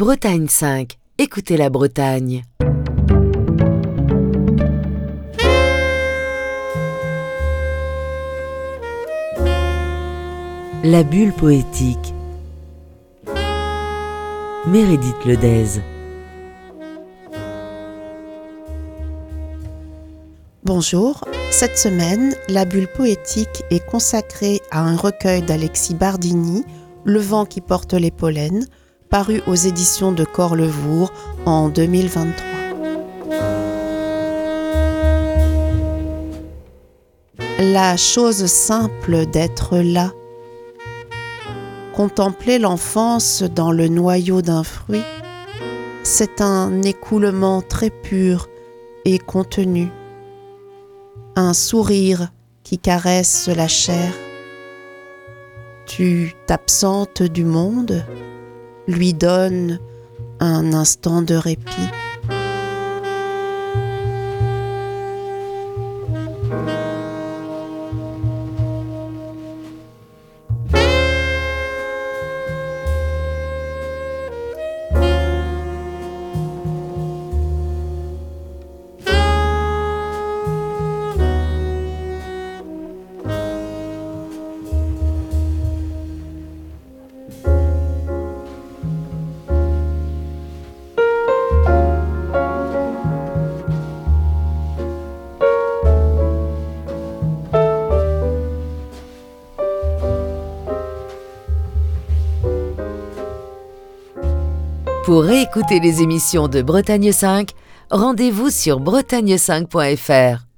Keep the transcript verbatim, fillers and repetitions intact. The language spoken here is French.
Bretagne cinq, écoutez la Bretagne. La bulle poétique. Meredith Ledez. Bonjour, cette semaine, la bulle poétique est consacrée à un recueil d'Alexis Bardini, Le vent qui porte les pollens, paru aux éditions de Corlevour en deux mille vingt-trois. La chose simple d'être là, contempler l'enfance dans le noyau d'un fruit, c'est un écoulement très pur et contenu. Un sourire qui caresse la chair. Tu t'absentes du monde, lui donnes un instant de répit. Pour réécouter les émissions de Bretagne cinq, rendez-vous sur bretagne cinq point f r.